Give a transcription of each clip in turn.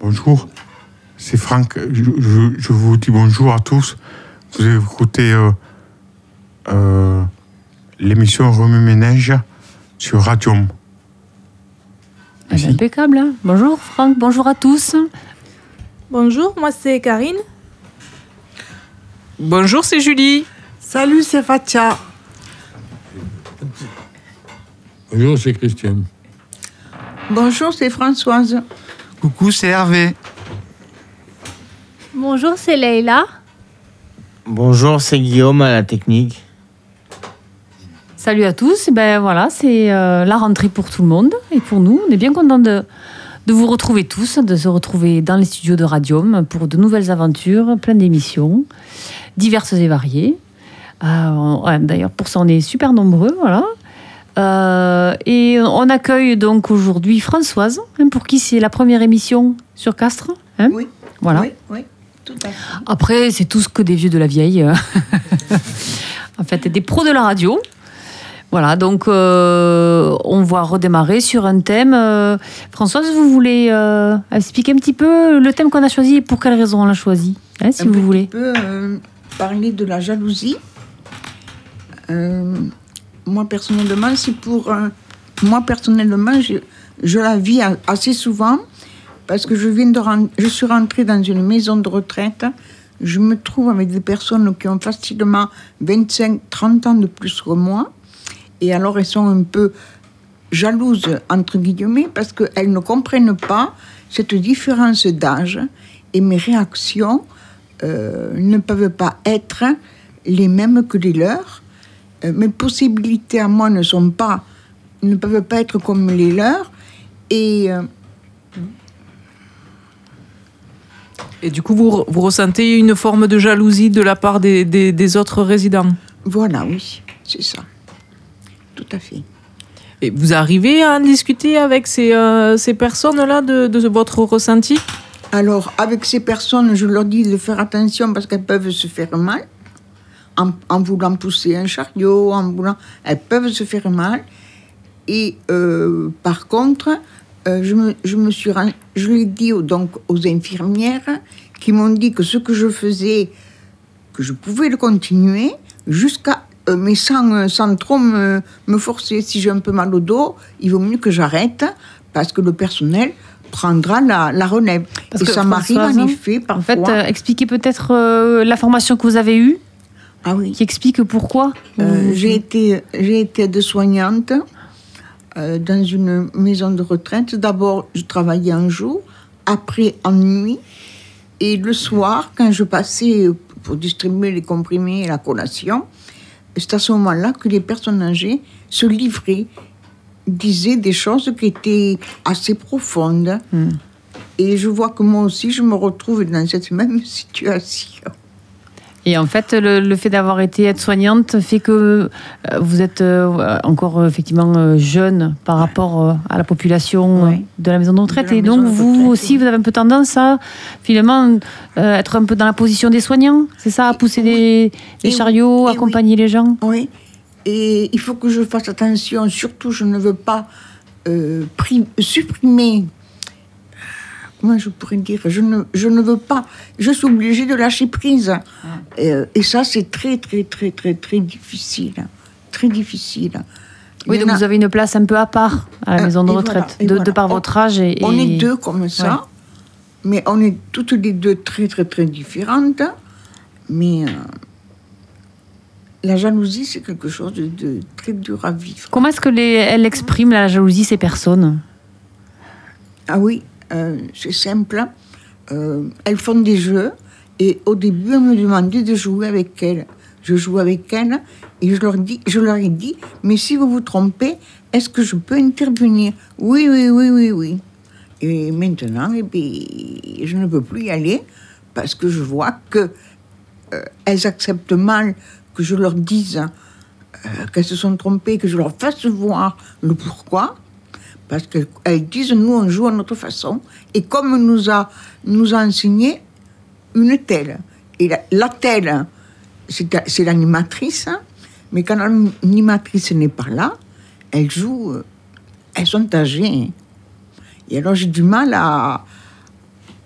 Bonjour, c'est Franck. Je vous dis bonjour à tous. Vous avez écouté l'émission Remue-Ménage sur Radium. Impeccable. Hein. Bonjour Franck, bonjour à tous. Bonjour, moi c'est Karine. Bonjour, c'est Julie. Salut, c'est Fatia. Bonjour, c'est Christiane. Bonjour, c'est Françoise. Coucou, c'est Hervé. Bonjour, c'est Leïla. Bonjour, c'est Guillaume à la technique. Salut à tous. Ben voilà, c'est la rentrée pour tout le monde et pour nous. On est bien contents de vous retrouver tous, de se retrouver dans les studios de Radium pour de nouvelles aventures, plein d'émissions, diverses et variées. D'ailleurs, pour ça, on est super nombreux, voilà. Et on accueille donc aujourd'hui Françoise, pour qui c'est la première émission sur Castres. Hein, oui. Voilà. Oui, tout à fait. Après, c'est tous que des vieux de la vieille. En fait, des pros de la radio. Voilà, donc on va redémarrer sur un thème. Françoise, vous voulez expliquer un petit peu le thème qu'on a choisi et pour quelle raison on l'a choisi, hein, si vous voulez. Un peu parler de la jalousie. Moi, personnellement, je la vis assez souvent parce que je suis rentrée dans une maison de retraite. Je me trouve avec des personnes qui ont facilement 25-30 ans de plus que moi. Et alors, elles sont un peu jalouses, entre guillemets, parce qu'elles ne comprennent pas cette différence d'âge. Et mes réactions ne peuvent pas être les mêmes que les leurs. Mes possibilités à moi ne peuvent pas être comme les leurs. Et du coup, vous ressentez une forme de jalousie de la part des autres résidents. Voilà, oui, c'est ça. Tout à fait. Et vous arrivez à en discuter avec ces personnes-là de votre ressenti ? Alors, avec ces personnes, je leur dis de faire attention parce qu'elles peuvent se faire mal. En voulant pousser un chariot, elles peuvent se faire mal. Et par contre, je l'ai dit donc aux infirmières qui m'ont dit que ce que je faisais, que je pouvais le continuer mais sans trop me forcer. Si j'ai un peu mal au dos, il vaut mieux que j'arrête parce que le personnel prendra la relève. Parce et que ça m'arrive en effet parfois. En fait, expliquez peut-être la formation que vous avez eue. Ah oui. Qui explique pourquoi j'ai été aide-soignante dans une maison de retraite. D'abord, je travaillais en jour, après en nuit. Et le soir, quand je passais pour distribuer les comprimés et la collation, c'est à ce moment-là que les personnes âgées se livraient, disaient des choses qui étaient assez profondes. Et je vois que moi aussi, je me retrouve dans cette même situation. Et en fait, le fait d'avoir été aide-soignante fait que vous êtes encore effectivement jeune par rapport à la population de la maison de retraite. Et donc, vous aussi, vous avez un peu tendance à, finalement, être un peu dans la position des soignants. C'est ça, à pousser des chariots, accompagner les gens. Oui. Et il faut que je fasse attention. Surtout, je ne veux pas supprimer... Comment je pourrais dire, je ne veux pas, je suis obligée de lâcher prise. Et ça, c'est très, très, très, très, très difficile. Très difficile. Oui, donc vous avez une place un peu à part à la maison de retraite, de par votre âge. On est deux comme ça, mais on est toutes les deux très, très, très différentes. Mais la jalousie, c'est quelque chose de très dur à vivre. Comment est-ce qu'elle exprime la jalousie, ces personnes ? Ah oui. C'est simple. Elles font des jeux et au début, elles me demandaient de jouer avec elles. Je joue avec elles et je leur ai dit, mais si vous vous trompez, est-ce que je peux intervenir ? Oui. Et maintenant, je ne peux plus y aller parce que je vois que elles acceptent mal que je leur dise qu'elles se sont trompées, que je leur fasse voir le pourquoi. Parce qu'elles disent, nous, on joue à notre façon. Et comme nous a enseigné une telle. Et la telle, c'est l'animatrice. Mais quand l'animatrice n'est pas là, elles jouent, elles sont âgées. Et alors, j'ai du mal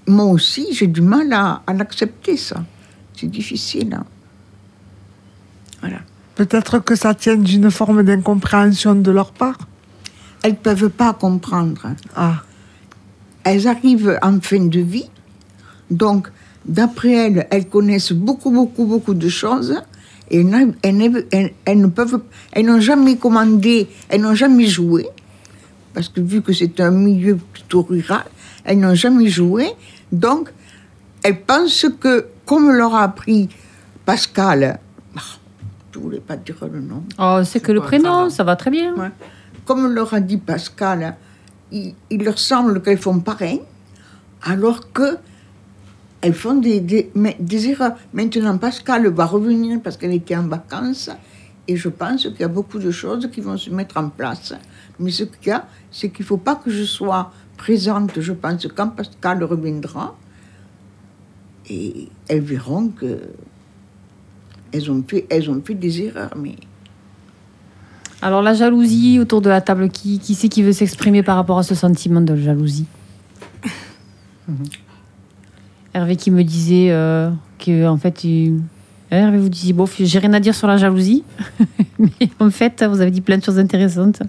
moi aussi, j'ai du mal à l'accepter, ça. C'est difficile. Hein. Voilà. Peut-être que ça tient d'une forme d'incompréhension de leur part. Elles ne peuvent pas comprendre. Ah. Elles arrivent en fin de vie, donc d'après elles, elles connaissent beaucoup de choses, et elles n'ont jamais commandé, elles n'ont jamais joué, parce que vu que c'est un milieu plutôt rural, elles n'ont jamais joué, donc elles pensent que, comme leur a appris Pascal, je ne voulais pas dire le nom. Oh, c'est que le prénom, ça va très bien. Ouais. Comme leur a dit Pascal, il leur semble qu'elles font pareil, alors qu'elles font des erreurs. Maintenant, Pascal va revenir parce qu'elle était en vacances, et je pense qu'il y a beaucoup de choses qui vont se mettre en place. Mais ce qu'il y a, c'est qu'il ne faut pas que je sois présente, je pense, quand Pascal reviendra, et elles verront que elles ont fait des erreurs, mais... Alors la jalousie autour de la table, qui c'est qui veut s'exprimer par rapport à ce sentiment de jalousie? Hervé qui me disait que en fait, Hervé vous disiez bon, j'ai rien à dire sur la jalousie, mais en fait vous avez dit plein de choses intéressantes.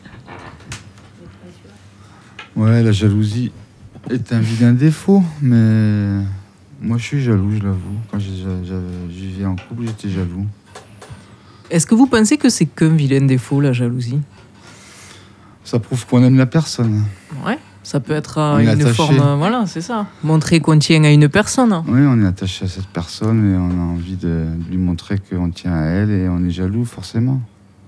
Ouais, la jalousie est un vilain défaut, mais moi je suis jaloux, je l'avoue. Quand je vivais en couple, j'étais jaloux. Est-ce que vous pensez que c'est qu'un vilain défaut, la jalousie? Ça prouve qu'on aime la personne. Ouais, ça peut être On est une attaché. forme, voilà, c'est ça. Montrer qu'on tient à une personne. Oui, on est attaché à cette personne et on a envie de lui montrer qu'on tient à elle et on est jaloux, forcément.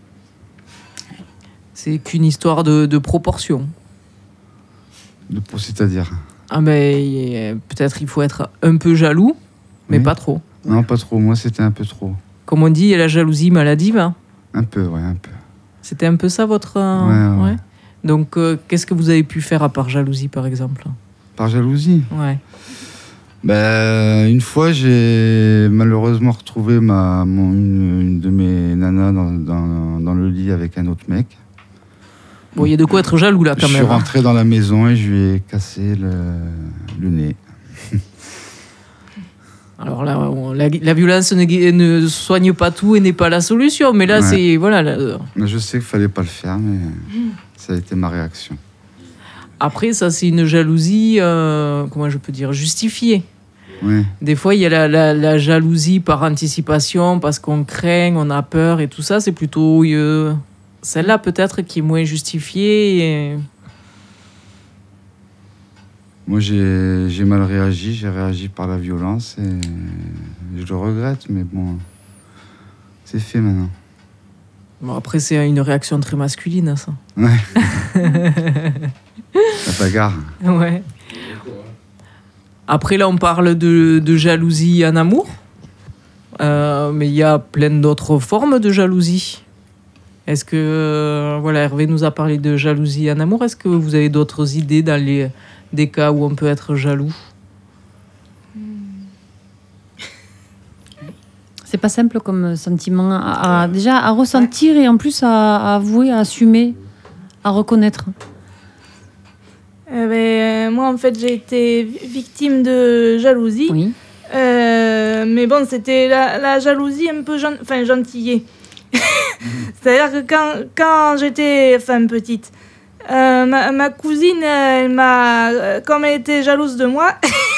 C'est qu'une histoire de proportion. C'est-à-dire? Ah ben, peut-être il faut être un peu jaloux, mais Oui. pas trop. Non, pas trop. Moi, c'était un peu trop. Comme on dit, il y a la jalousie maladive. Hein. Un peu, ouais, un peu. C'était un peu ça votre... Ouais. Donc, qu'est-ce que vous avez pu faire à part jalousie, par exemple? Par jalousie? Ouais. Ben, une fois, j'ai malheureusement retrouvé une de mes nanas dans le lit avec un autre mec. Bon, il y a de quoi être jaloux, là, quand Je même. suis rentré dans la maison et je lui ai cassé le nez. Alors là, la violence ne soigne pas tout et n'est pas la solution. Mais là, Ouais. c'est... Voilà. Mais je sais qu'il fallait pas le faire, mais ça a été ma réaction. Après, ça, c'est une jalousie, comment je peux dire, justifiée. Ouais. Des fois, il y a la jalousie par anticipation, parce qu'on craint, on a peur et tout ça. C'est plutôt celle-là, peut-être, qui est moins justifiée. Et... Moi, j'ai mal réagi, j'ai réagi par la violence et je le regrette, mais bon, c'est fait maintenant. Bon, après, c'est une réaction très masculine, ça. Ouais. La bagarre. Ouais. Après, là, on parle de jalousie en amour. Mais il y a plein d'autres formes de jalousie. Est-ce que... voilà, Hervé nous a parlé de jalousie en amour. Est-ce que vous avez d'autres idées dans des cas où on peut être jaloux? C'est pas simple comme sentiment déjà à ressentir et en plus à avouer, à assumer, à reconnaître. Moi, en fait, j'ai été victime de jalousie. Oui. Mais bon, c'était la jalousie un peu gentillée. C'est-à-dire que quand j'étais petite, ma cousine, comme elle était jalouse de moi,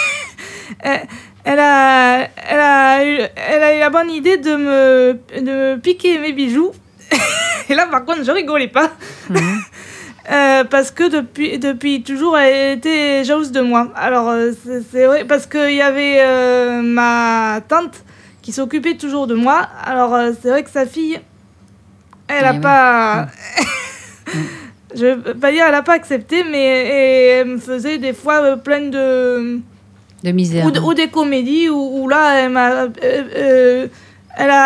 elle a eu la bonne idée de me piquer mes bijoux. Et là, par contre, je rigolais pas. Parce que depuis toujours, elle était jalouse de moi. Alors, c'est vrai, parce qu'il y avait ma tante qui s'occupait toujours de moi. Alors, c'est vrai que sa fille, elle a pas... Je veux pas dire elle a pas accepté, mais elle me faisait des fois plein de misère. Ou des comédies où là, elle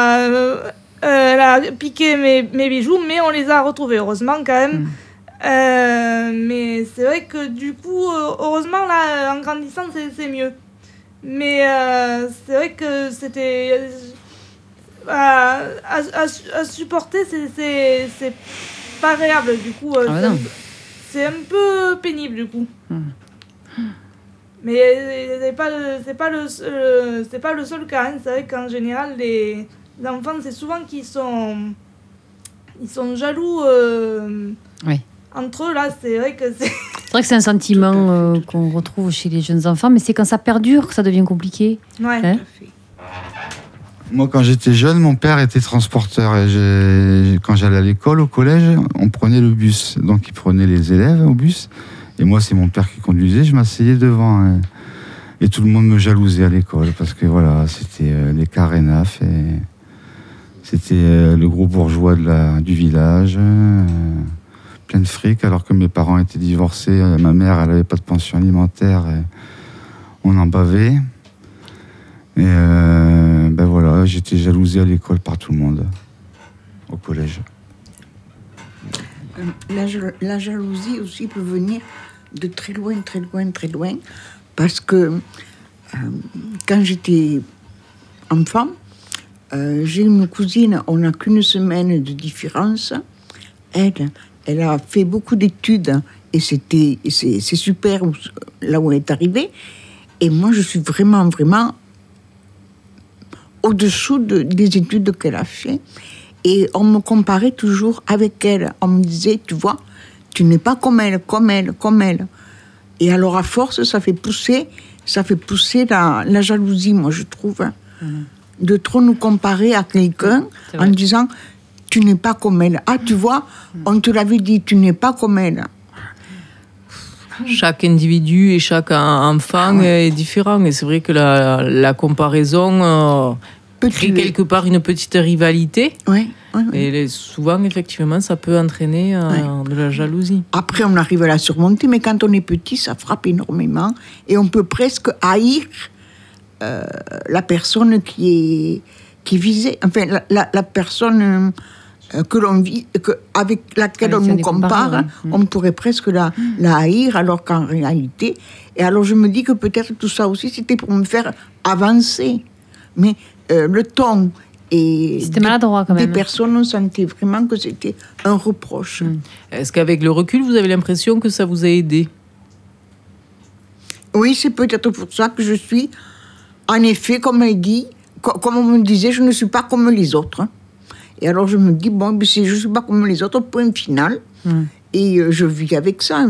a piqué mes bijoux, mais on les a retrouvés, heureusement, quand même. Mais c'est vrai que du coup, heureusement, là, en grandissant, c'est mieux. Mais c'est vrai que c'était... à supporter, c'est pas agréable, du coup. C'est un peu pénible, du coup. Mais c'est pas le seul cas. Hein. C'est vrai qu'en général, les enfants, c'est souvent qu'ils sont jaloux Oui. entre eux. Là, c'est vrai que c'est... C'est vrai que c'est un sentiment qu'on retrouve chez les jeunes enfants, mais c'est quand ça perdure que ça devient compliqué. Ouais. Hein? Tout à fait. Moi, quand j'étais jeune, mon père était transporteur. Et quand j'allais à l'école, au collège, on prenait le bus. Donc, il prenait les élèves au bus. Et moi, c'est mon père qui conduisait. Je m'asseyais devant. Hein. Et tout le monde me jalousait à l'école. Parce que voilà, c'était les carénafs. Et c'était le gros bourgeois du village. Plein de fric. Alors que mes parents étaient divorcés. Ma mère, elle n'avait pas de pension alimentaire. Et on en bavait. Et ben voilà, j'étais jalousé à l'école par tout le monde, au collège. La jalousie aussi peut venir de très loin, très loin, très loin. Parce que quand j'étais enfant, j'ai une cousine, on n'a qu'une semaine de différence. Elle a fait beaucoup d'études et c'est super là où elle est arrivée. Et moi, je suis vraiment, vraiment au-dessous des études qu'elle a fait. Et on me comparait toujours avec elle. On me disait, tu vois, tu n'es pas comme elle, comme elle, comme elle. Et alors, à force, ça fait pousser la jalousie, moi, je trouve. Hein, de trop nous comparer à quelqu'un en disant, tu n'es pas comme elle. Ah, tu vois, on te l'avait dit, tu n'es pas comme elle. Chaque individu et chaque enfant est différent. Et c'est vrai que la comparaison crée quelque part une petite rivalité. Oui. Et souvent, effectivement, ça peut entraîner de la jalousie. Après, on arrive à la surmonter, mais quand on est petit, ça frappe énormément. Et on peut presque haïr la personne qui est visée. Enfin, la personne... avec laquelle on nous compare, on pourrait presque la haïr, alors qu'en réalité... Et alors je me dis que peut-être tout ça aussi, c'était pour me faire avancer. Mais le ton et c'était maladroit quand même. Des personnes, on sentait vraiment que c'était un reproche. Est-ce qu'avec le recul, vous avez l'impression que ça vous a aidé ? Oui, c'est peut-être pour ça que je suis, en effet, comme elle dit, comme on me disait, je ne suis pas comme les autres. Et alors je me dis, bon, je ne suis pas comme les autres, point final. Et je vis avec ça.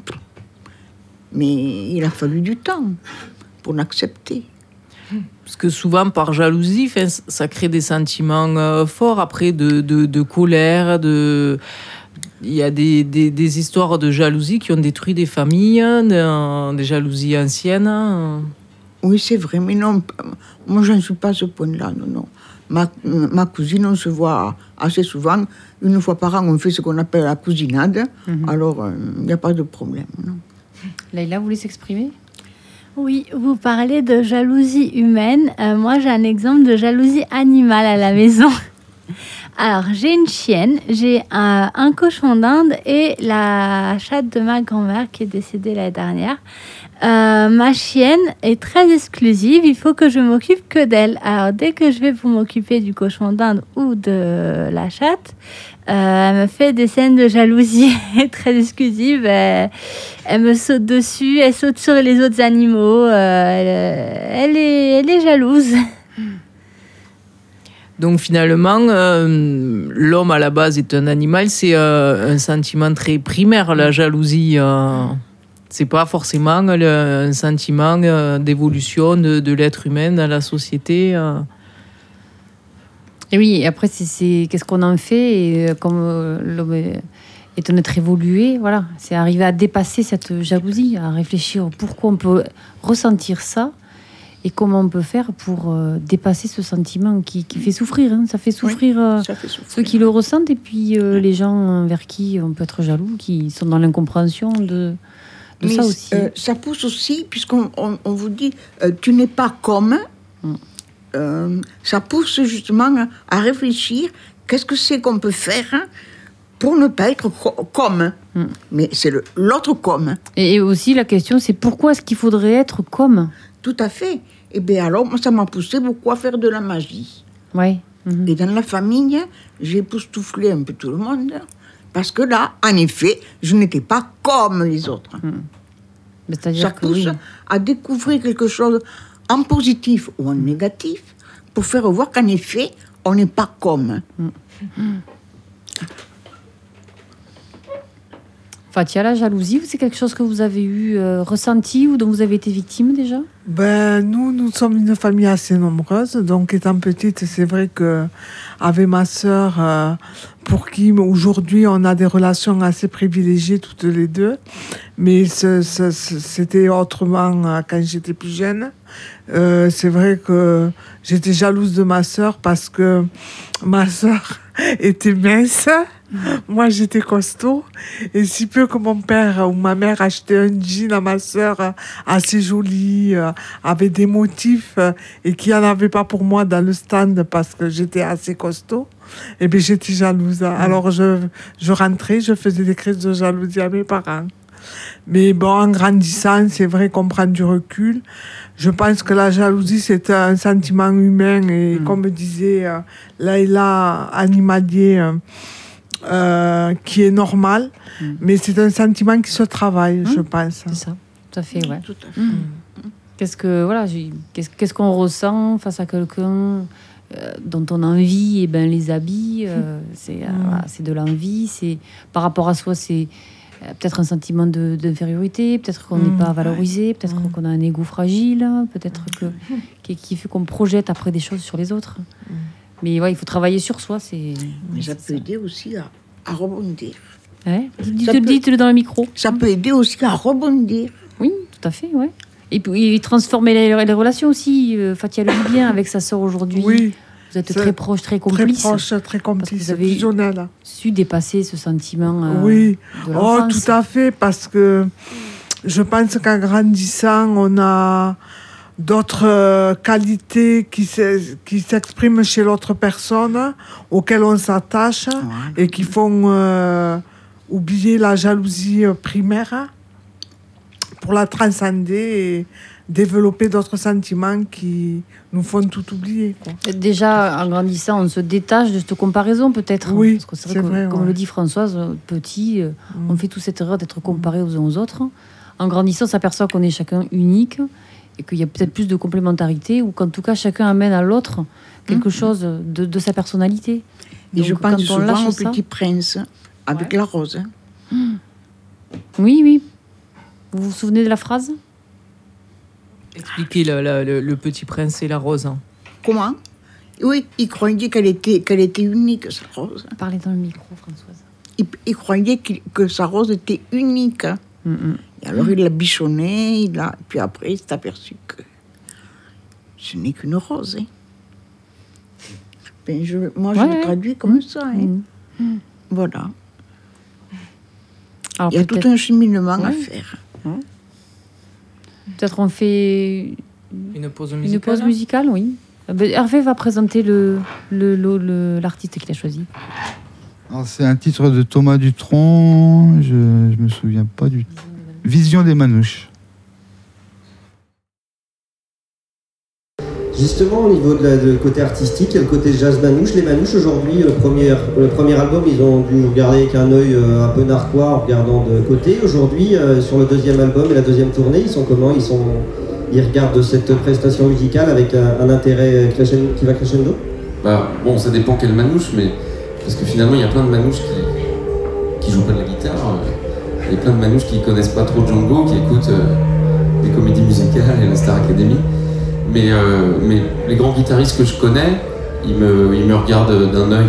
Mais il a fallu du temps pour l'accepter. Parce que souvent, par jalousie, ça crée des sentiments forts, après de colère, il y a des histoires de jalousie qui ont détruit des familles, des jalousies anciennes. Oui, c'est vrai, mais non, moi je ne suis pas à ce point-là, non. Ma cousine, on se voit assez souvent. Une fois par an, on fait ce qu'on appelle la cousinade. Alors, il n'y a pas de problème. Non. Leïla, vous voulez s'exprimer ? Oui, vous parlez de jalousie humaine. Moi, j'ai un exemple de jalousie animale à la maison. Alors, j'ai une chienne, j'ai un cochon d'Inde et la chatte de ma grand-mère qui est décédée l'année dernière. Ma chienne est très exclusive, il faut que je m'occupe que d'elle. Alors, dès que je vais pour m'occuper du cochon d'Inde ou de la chatte, elle me fait des scènes de jalousie très exclusives. Elle me saute dessus, elle saute sur les autres animaux. Elle est jalouse. Donc finalement, l'homme à la base est un animal, c'est un sentiment très primaire, la jalousie. C'est pas forcément un sentiment d'évolution de l'être humain dans la société. Et oui, après, c'est qu'est-ce qu'on en fait, et comme l'homme est un être évolué, voilà, c'est arriver à dépasser cette jalousie, à réfléchir pourquoi on peut ressentir ça et comment on peut faire pour dépasser ce sentiment qui fait souffrir. Hein. Ça fait souffrir, ceux qui le ressentent et puis les gens vers qui on peut être jaloux, qui sont dans l'incompréhension de ça aussi. Ça pousse aussi, puisqu'on vous dit tu n'es pas comme... ça pousse justement à réfléchir qu'est-ce que c'est qu'on peut faire pour ne pas être comme. Mais c'est l'autre comme. Et aussi la question, c'est pourquoi est-ce qu'il faudrait être comme ? Tout à fait. Et bien alors, moi, ça m'a poussé beaucoup à faire de la magie. Oui. Et dans la famille, j'ai époustouflé un peu tout le monde. Parce que là, en effet, je n'étais pas comme les autres. Mais c'est-à-dire Ça que pousse oui. à découvrir quelque chose en positif ou en négatif pour faire voir qu'en effet, on n'est pas comme. Fatia, la jalousie, c'est quelque chose que vous avez eu ressenti ou dont vous avez été victime déjà? Nous sommes une famille assez nombreuse. Donc, étant petite, c'est vrai que avec ma sœur, pour qui aujourd'hui on a des relations assez privilégiées toutes les deux, mais c'était autrement quand j'étais plus jeune. C'est vrai que j'étais jalouse de ma sœur parce que ma sœur était mince. Moi, j'étais costaud. Et si peu que mon père ou ma mère achetait un jean à ma sœur assez joli, avec des motifs, et qu'il n'y en avait pas pour moi dans le stand parce que j'étais assez costaud, et bien j'étais jalouse. Alors, je rentrais, je faisais des crises de jalousie à mes parents. Mais bon, en grandissant, c'est vrai qu'on prend du recul. Je pense que la jalousie, c'est un sentiment humain. Et comme disait Laïla, animalier, qui est normal. Mais c'est un sentiment qui se travaille, je pense. C'est ça, tout à fait, ouais. Tout à fait. Qu'est-ce qu'on ressent face à quelqu'un dont on a envie? Et ben les habits, c'est de l'envie. C'est par rapport à soi, c'est peut-être un sentiment d'infériorité, peut-être qu'on n'est pas valorisé, peut-être qu'on a un ego fragile, peut-être qui fait qu'on projette après des choses sur les autres. Mais ouais, il faut travailler sur soi. Mais ça peut aider aussi à rebondir. Ouais. Dites-le dans le micro. Ça peut aider aussi à rebondir. Oui, tout à fait, ouais. Et puis transformer les relations aussi. Fatia le dit bien avec sa sœur aujourd'hui. Oui. Vous êtes très proches, très complices. Très proches, très complices. Vous avez su dépasser ce sentiment oui. de l'enfance. Oh, tout à fait, parce que je pense qu'en grandissant, on a d'autres qualités qui s'expriment chez l'autre personne, auxquelles on s'attache et qui font oublier la jalousie primaire pour la transcender et développer d'autres sentiments qui nous font tout oublier. Quoi. Déjà, en grandissant, on se détache de cette comparaison, peut-être. Oui, parce que c'est vrai, comme le dit Françoise, petit, on fait toute cette erreur d'être comparé aux uns aux autres. En grandissant, on s'aperçoit qu'on est chacun unique et qu'il y a peut-être plus de complémentarité ou qu'en tout cas, chacun amène à l'autre quelque chose de sa personnalité. Et donc, je pense souvent au Petit Prince, avec la rose. Oui, oui. Vous vous souvenez de la phrase ? Expliquez le Petit Prince et la rose. Comment ? Oui, il croyait qu'elle était unique, sa rose. Parlez dans le micro, Françoise. Il croyait que sa rose était unique. Et alors il l'a bichonnée, puis après il s'est aperçu que ce n'est qu'une rose. Ben, moi je le traduis comme ça. Voilà. Alors, il y a tout un cheminement à faire. Peut-être on fait une pause musicale, oui. Hervé va présenter l'artiste qu'il a choisi. Alors, c'est un titre de Thomas Dutronc, je me souviens pas du tout. Vision des Manouches. Justement, au niveau du côté artistique, il y a le côté jazz manouche. Les manouches, aujourd'hui, le premier album, ils ont dû regarder avec un œil un peu narquois en regardant de côté. Aujourd'hui, sur le deuxième album et la deuxième tournée, ils sont comment ? Ils regardent cette prestation musicale avec un intérêt qui va crescendo ? Bon, ça dépend quelle manouche, mais parce que finalement, il y a plein de manouches qui jouent pas de la guitare. Il y a plein de manouches qui connaissent pas trop Django, qui écoutent des comédies musicales et la Star Academy. Mais les grands guitaristes que je connais, ils me regardent d'un œil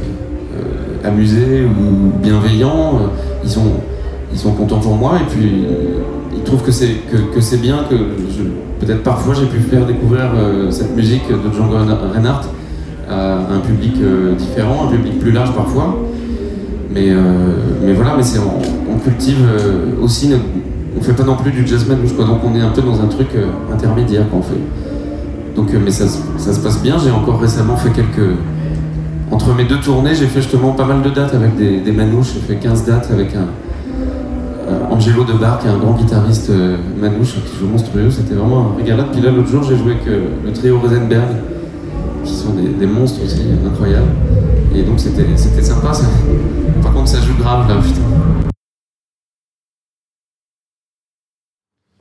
amusé ou bienveillant. Ils sont contents pour moi et puis ils trouvent que c'est bien que peut-être parfois j'ai pu faire découvrir cette musique de Django Reinhardt à un public différent, un public plus large parfois. Mais voilà, on cultive aussi. On fait pas non plus du jazz manouche, quoi. Donc on est un peu dans un truc intermédiaire qu'on fait. Donc, mais ça se passe bien. J'ai encore récemment fait entre mes deux tournées, j'ai fait justement pas mal de dates avec des manouches. J'ai fait 15 dates avec un Angelo Debar, qui est un grand guitariste manouche qui joue monstrueux. C'était vraiment un régalade. Puis là, l'autre jour, j'ai joué avec le trio Rosenberg, qui sont des monstres aussi, incroyables. Et donc c'était sympa. Par contre, ça joue grave là, putain.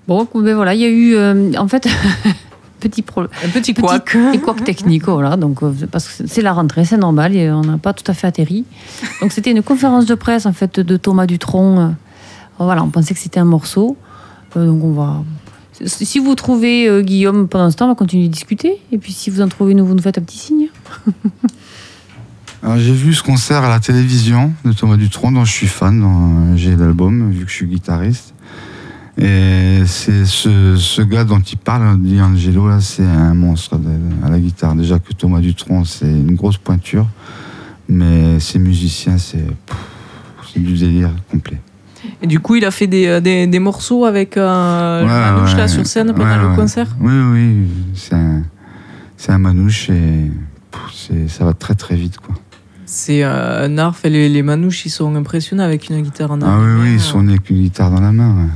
Bon, ben voilà, il y a eu en fait un petit couac technique, voilà. Donc parce que c'est la rentrée, c'est normal, et on n'a pas tout à fait atterri. Donc c'était une conférence de presse en fait de Thomas Dutronc. Voilà, on pensait que c'était un morceau. Donc on va. Si vous trouvez Guillaume pendant ce temps, on va continuer de discuter. Et puis si vous en trouvez une, vous nous faites un petit signe. Alors, j'ai vu ce concert à la télévision de Thomas Dutronc, dont je suis fan. J'ai l'album, vu que je suis guitariste. Et c'est ce gars dont il parle, D'Angelo, là, c'est un monstre à la guitare. Déjà que Thomas Dutronc, c'est une grosse pointure. Mais ces musiciens, c'est du délire complet. Et du coup, il a fait des morceaux avec Manouche là sur scène pendant le concert. Oui, c'est un Manouche et ça va très très vite, quoi. C'est un art. Les Manouches, ils sont impressionnants avec une guitare en main. Ah oui, ils sont nés avec une guitare dans la main.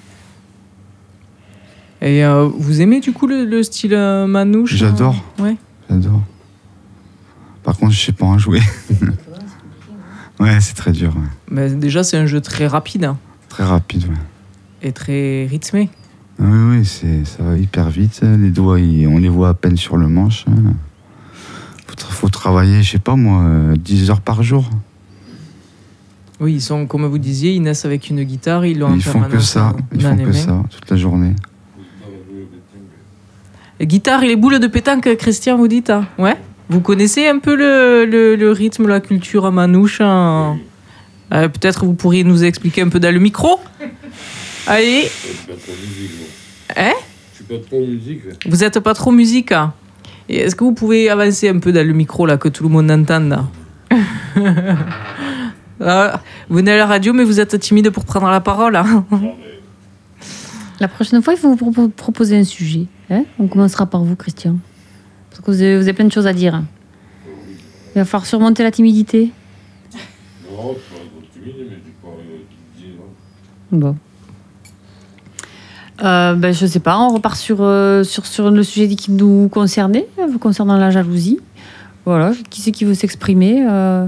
Ouais. Et vous aimez du coup le style Manouche? J'adore. Ouais. J'adore. Par contre, je sais pas en jouer. Ouais, c'est très dur. Ouais. Mais déjà, c'est un jeu très rapide. Hein. Très rapide, ouais. Et très rythmé. Oui, ça va hyper vite. Les doigts, on les voit à peine sur le manche. Faut travailler, je sais pas moi, 10 heures par jour. Oui, ils sont, comme vous disiez, ils naissent avec une guitare, ils l'ont en Ils permanence. font que ça toute la journée. Guitare et les boules de pétanque, Christian, vous dites, hein? Ouais. Vous connaissez un peu le rythme, la culture manouche, hein? Peut-être vous pourriez nous expliquer un peu dans le micro. Allez. Je suis pas trop musique, moi. Hein? Je suis pas trop musique. Vous êtes pas trop musique, hein? Et est-ce que vous pouvez avancer un peu dans le micro, là, que tout le monde entende? Vous venez à la radio, mais vous êtes timide pour prendre la parole. Hein? La prochaine fois, il faut vous proposer un sujet. Hein? On commencera par vous, Christian. Parce que vous avez plein de choses à dire. Il va falloir surmonter la timidité. Non, je suis pas trop timide, mais je dis pas timide. Bon. Je sais pas, on repart sur le sujet qui nous concernait, concernant la jalousie. Voilà, qui c'est qui veut s'exprimer?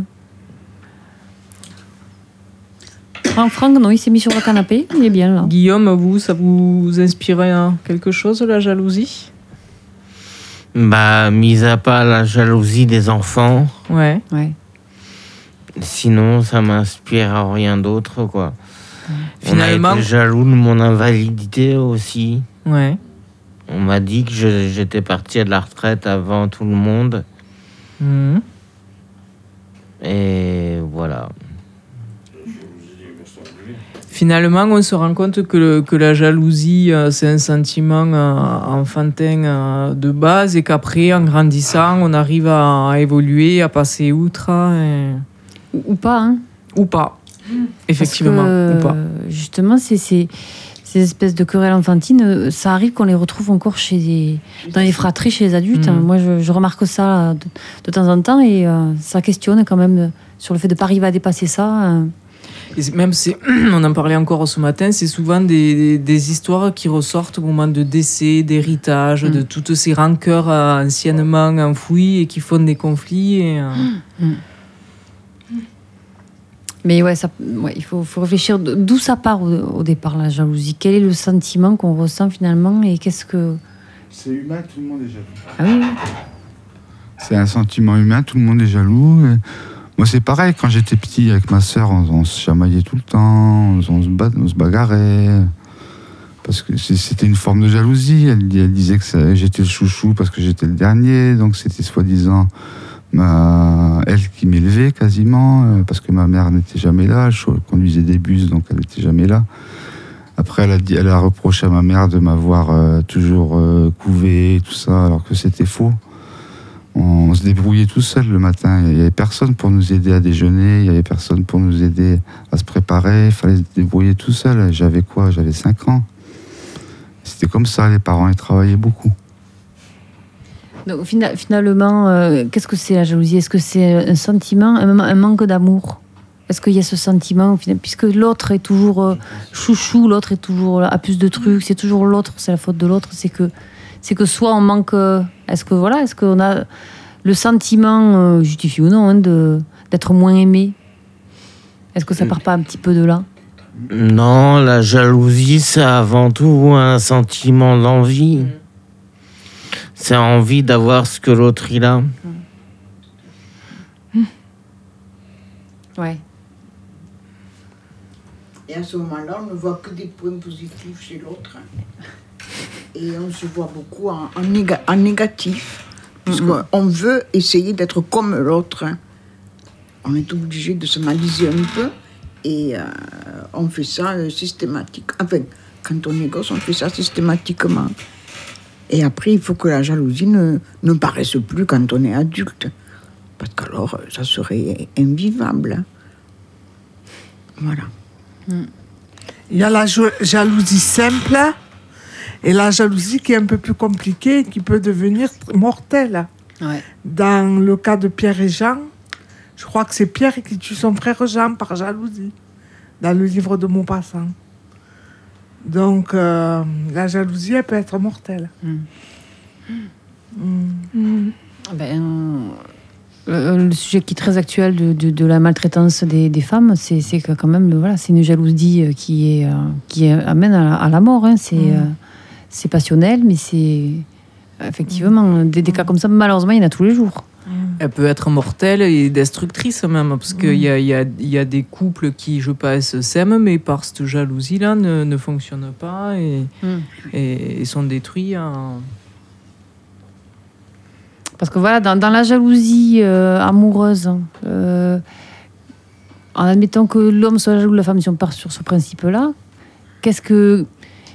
Franck, non, il s'est mis sur le canapé, il est bien là. Guillaume, vous, ça vous inspirait quelque chose, la jalousie? Mis à part la jalousie des enfants. Ouais. Sinon, ça m'inspire rien d'autre, quoi. Finalement, on a été jaloux de mon invalidité aussi. Ouais. On m'a dit que j'étais parti à la retraite avant tout le monde. Mmh. Et voilà. Finalement, on se rend compte que la jalousie, c'est un sentiment enfantin de base, et qu'après, en grandissant, on arrive à évoluer, à passer outre. Ou pas, hein. Ou pas. Effectivement, ou pas. Justement, ces espèces de querelles enfantines, ça arrive qu'on les retrouve encore dans les fratries, chez les adultes. Hein. Moi, je remarque ça de temps en temps, et ça questionne quand même sur le fait de ne pas arriver à dépasser ça. Et même on en parlait encore ce matin, c'est souvent des histoires qui ressortent au moment de décès, d'héritage, de toutes ces rancœurs anciennement enfouies et qui font des conflits. Mais il faut réfléchir d'où ça part au départ, la jalousie. Quel est le sentiment qu'on ressent finalement, et qu'est-ce que... C'est humain, tout le monde est jaloux. Ah oui. C'est un sentiment humain, tout le monde est jaloux. Moi, c'est pareil, quand j'étais petit avec ma sœur, on se chamaillait tout le temps, on se bagarrait. Parce que c'était une forme de jalousie. Elle disait que j'étais le chouchou parce que j'étais le dernier, donc c'était soi-disant elle qui m'élevait quasiment, parce que ma mère n'était jamais là. Je conduisais des bus, donc elle n'était jamais là. Après, elle a reproché à ma mère de m'avoir toujours couvé, tout ça, alors que c'était faux. On se débrouillait tout seul le matin. Il n'y avait personne pour nous aider à déjeuner, il n'y avait personne pour nous aider à se préparer. Il fallait se débrouiller tout seul. J'avais 5 ans. C'était comme ça, les parents, ils travaillaient beaucoup. Donc, finalement, qu'est-ce que c'est la jalousie? Est-ce que c'est un sentiment, un manque d'amour? Est-ce qu'il y a ce sentiment, puisque l'autre est toujours chouchou, l'autre est toujours a plus de trucs, c'est toujours l'autre, c'est la faute de l'autre, c'est que soit on manque... Est-ce qu'on a le sentiment, justifié ou non, d'être moins aimé? Est-ce que ça part pas un petit peu de là? Non, la jalousie, c'est avant tout un sentiment d'envie. C'est envie d'avoir ce que l'autre il a. Ouais. Et à ce moment-là, on ne voit que des points positifs chez l'autre. Et on se voit beaucoup en négatif, puisqu'on veut essayer d'être comme l'autre. On est obligé de s'analyser un peu, et on fait ça systématiquement. Enfin, quand on est gosse, on fait ça systématiquement. Et après, il faut que la jalousie ne paraisse plus quand on est adulte. Parce qu'alors, ça serait invivable. Voilà. Il y a la jalousie simple et la jalousie qui est un peu plus compliquée et qui peut devenir mortelle. Ouais. Dans le cas de Pierre et Jean, je crois que c'est Pierre qui tue son frère Jean par jalousie, dans le livre de Maupassant. Donc, la jalousie, elle peut être mortelle. Le sujet qui est très actuel de la maltraitance des femmes, c'est que quand même, voilà, c'est une jalousie qui amène à la mort. Hein. C'est passionnel, mais c'est effectivement des cas comme ça. Malheureusement, il y en a tous les jours. Elle peut être mortelle et destructrice même, parce qu'il y a des couples qui, je pense, s'aiment, mais par cette jalousie-là, ne fonctionnent pas et sont détruits. Parce que voilà, dans la jalousie amoureuse, en admettant que l'homme soit jaloux de la femme, si on part sur ce principe-là, qu'est-ce qu'il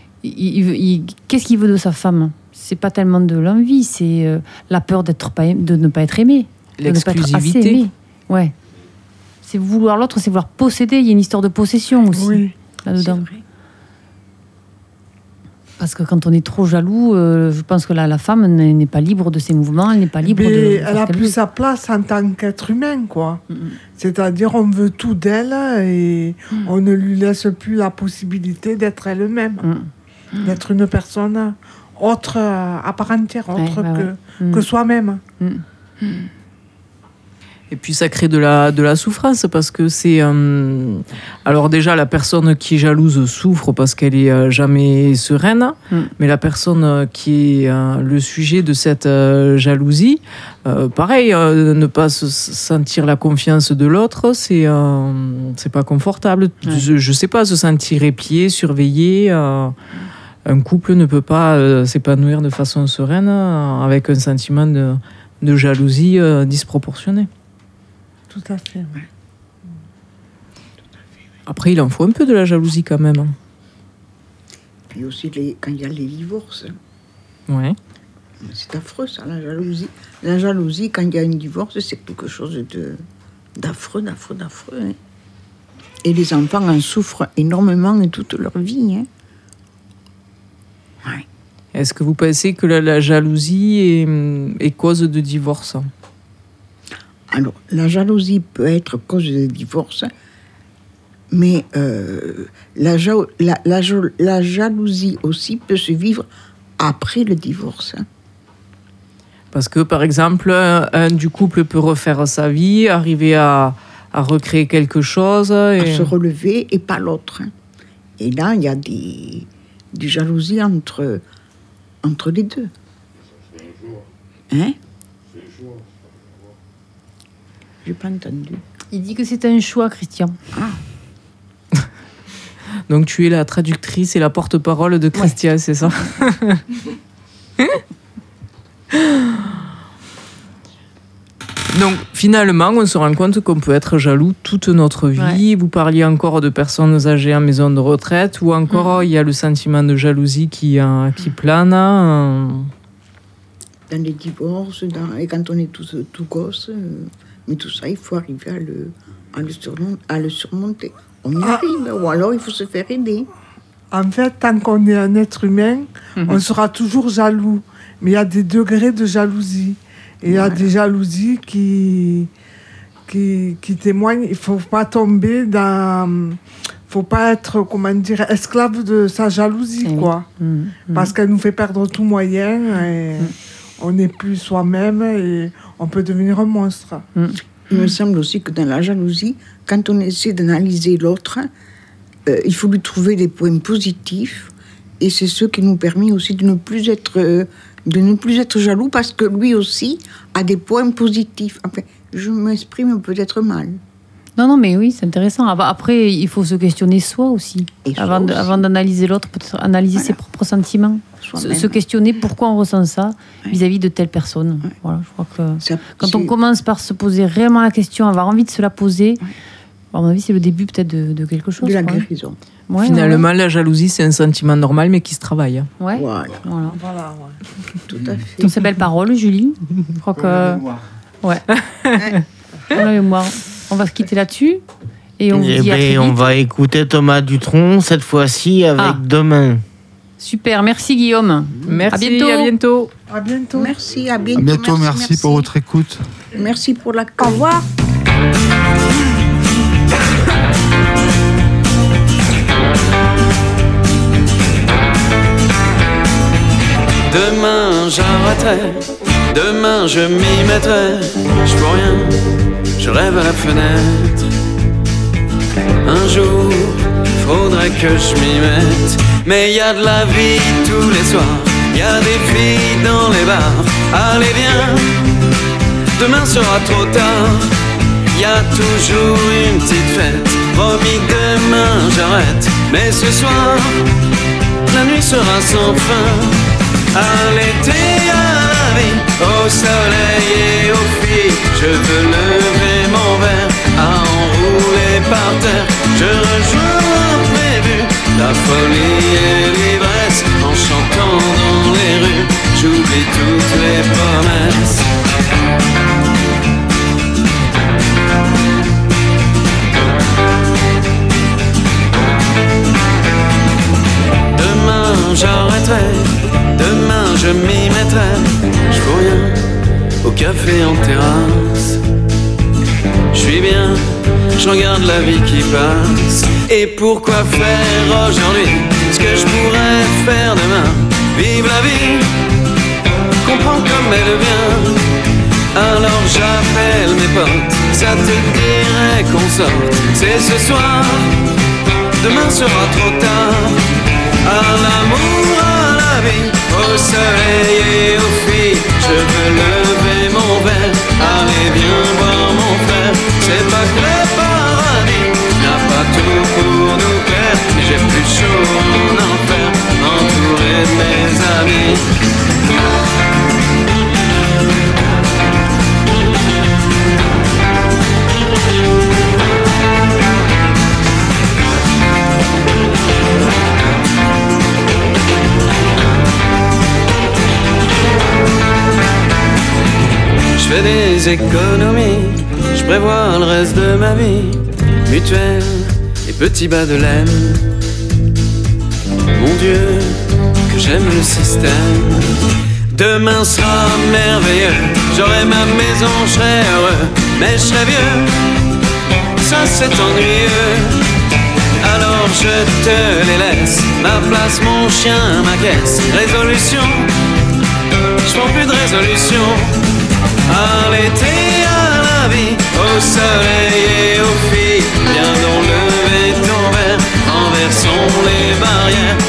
veut de sa femme ? C'est pas tellement de l'envie, c'est la peur de ne pas être aimé. L'exclusivité. De ne pas être assez aimé. Ouais. C'est vouloir l'autre, c'est vouloir posséder. Il y a une histoire de possession aussi là-dedans. Parce que quand on est trop jaloux, je pense que la femme n'est pas libre de ses mouvements, elle n'est pas libre de... Elle a plus sa place en tant qu'être humain, quoi. C'est-à-dire, on veut tout d'elle et on ne lui laisse plus la possibilité d'être elle-même, d'être une personne autre à part entière, autre que soi-même. Et puis ça crée de la souffrance parce que c'est... alors déjà, la personne qui est jalouse souffre parce qu'elle est jamais sereine, mais la personne qui est le sujet de cette jalousie, pareil, ne pas sentir la confiance de l'autre, c'est pas confortable. Je sais pas, se sentir épié, surveillé... un couple ne peut pas s'épanouir de façon sereine avec un sentiment de jalousie disproportionné. Tout à fait, oui. Après, il en faut un peu de la jalousie quand même. Puis aussi, quand il y a les divorces. Ouais. C'est affreux, ça, la jalousie. La jalousie, quand il y a un divorce, c'est quelque chose d'affreux. Hein. Et les enfants en souffrent énormément toute leur vie. Hein. Ouais. Est-ce que vous pensez que la jalousie est cause de divorce ? Alors, la jalousie peut être cause de divorce, mais la jalousie aussi peut se vivre après le divorce. Parce que, par exemple, un du couple peut refaire sa vie, arriver à recréer quelque chose. À se relever et pas l'autre. Et là, il y a des jalousies entre les deux. Hein ? J'ai pas entendu. Il dit que c'est un choix, Christian. Donc tu es la traductrice et la porte-parole de Christian, c'est ça ? Donc finalement, on se rend compte qu'on peut être jaloux toute notre vie. Vous parliez encore de personnes âgées en maison de retraite, ou encore il y a le sentiment de jalousie qui plane. Dans les divorces, et quand on est tout gosse, mais tout ça, il faut arriver à le surmonter. On y arrive, ou alors il faut se faire aider. En fait, tant qu'on est un être humain, on sera toujours jaloux. Mais il y a des degrés de jalousie. Et il y a des jalousies qui témoignent. Il ne faut pas tomber dans... Il ne faut pas être, esclave de sa jalousie, quoi. Parce qu'elle nous fait perdre tout moyen et on n'est plus soi-même et on peut devenir un monstre. Il me semble aussi que dans la jalousie, quand on essaie d'analyser l'autre, il faut lui trouver des points positifs. Et c'est ce qui nous permet aussi de ne plus être jaloux, parce que lui aussi a des points positifs. Enfin, je m'exprime peut-être mal. Non, mais oui, c'est intéressant. Après, il faut se questionner soi aussi. Avant d'analyser l'autre, peut-être analyser ses propres sentiments. Se questionner pourquoi on ressent ça vis-à-vis de telle personne. Voilà, je crois que quand on commence par se poser réellement la question, avoir envie de se la poser, à mon avis, c'est le début peut-être de quelque chose. De la guérison. Ouais, finalement, la jalousie, c'est un sentiment normal, mais qui se travaille. Ouais. Voilà. Tout à fait. Toutes ces belles paroles, Julie. Je crois que... Ouais. On a la mémoire. On va se quitter là-dessus. Et on vous dit à très vite. On va écouter Thomas Dutronc, cette fois-ci, avec Demain. Super, merci Guillaume. Merci, à bientôt. À bientôt. Merci, à bientôt. À bientôt, merci pour votre écoute. Merci pour la. Au revoir. Demain j'arrêterai, demain je m'y mettrai. Je peux rien, je rêve à la fenêtre. Un jour, faudrait que je m'y mette. Mais y a de la vie tous les soirs, y a des filles dans les bars. Allez viens, demain sera trop tard. Y a toujours une petite fête. Promis demain j'arrête, mais ce soir, la nuit sera sans fin. À l'été, à la vie, au soleil et aux filles, je veux lever mon verre, à enrouler par terre. Je rejoins l'imprévu, la folie et l'ivresse, en chantant dans les rues, j'oublie toutes les promesses. Demain j'arrêterai, demain je m'y mettrai. Je vaux rien au café en terrasse. Je suis bien, je regarde la vie qui passe. Et pourquoi faire aujourd'hui ce que je pourrais faire demain? Vive la vie, comprends comme elle vient. Alors j'appelle mes potes, ça te dirait qu'on sorte. C'est ce soir, demain sera trop tard. À l'amour, à la vie, au soleil et aux filles, je veux lever mon verre. Allez viens voir mon frère, c'est pas que le paradis n'a pas tout pour nous plaire. Mais j'ai plus chaud en enfer, entouré de mes amis. Je fais des économies, je prévois le reste de ma vie. Mutuelle et petits bas de laine. Mon Dieu, que j'aime le système. Demain sera merveilleux, j'aurai ma maison, je serai heureux. Mais je serai vieux, ça c'est ennuyeux. Alors je te les laisse, ma place, mon chien, ma caisse. Résolution, je prends plus de résolution. À l'été, à la vie, au soleil et aux filles, viens donc lever ton verre, renversons les barrières.